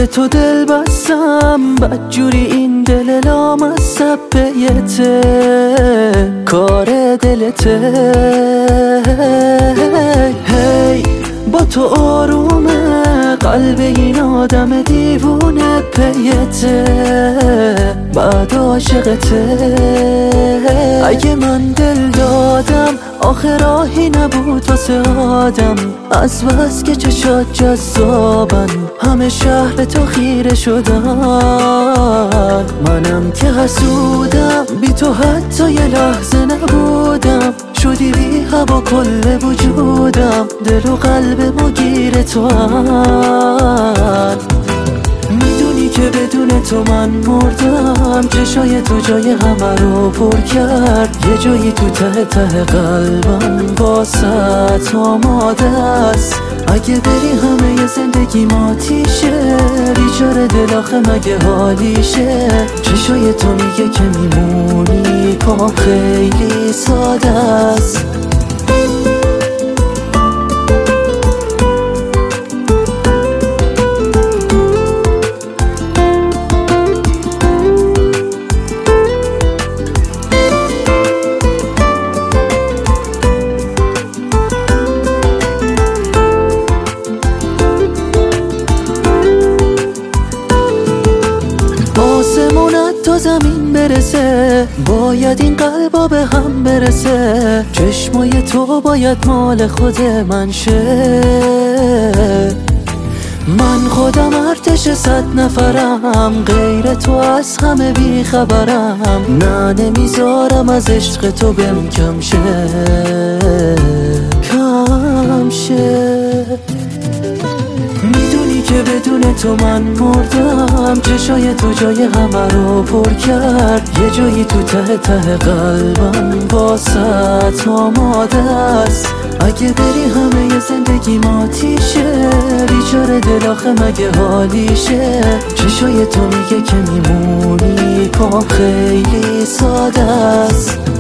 تو دل بستم بدجوری این دل لامصب پیته کار دلته هی با تو آرومه قلب این آدم دیوونه پیته بعد عاشقته اگه من دل دادم آخه راهی نبود واسه آدم از بس که چشات جذابن همه شهر به تو خیره شدن منم که حسودم بی تو حتی یه لحظه نبودم شدی بی هوا کل وجودم دل و قلب مگیر تو هم میدونی که بدون تو من مردم چشای تو جای همه رو پر کرد یه جایی تو ته ته قلبم واسط آماده است اگه بری همه زندگی ماتیشه بیچاره دل آخه مگه حالیشه چشای تو میگه که میمونی پام خیلی ساده است تا زمین برسه باید این قلبا به هم برسه چشمای تو باید مال خود من شه من خودم ارتش 100 نفرم غیر تو از همه بی خبرم نه نمیذارم از عشق تو بهم کم شه کم شه میدونی که بدون تو من مردم چشای تو جای همه رو پر کرد یه جایی تو ته ته قلبم واسط آماده است اگه بری همه زندگی ماتیشه بیچاره دل آخه مگه حالیشه چشای تو میگه که میمونی پام خیلی ساده است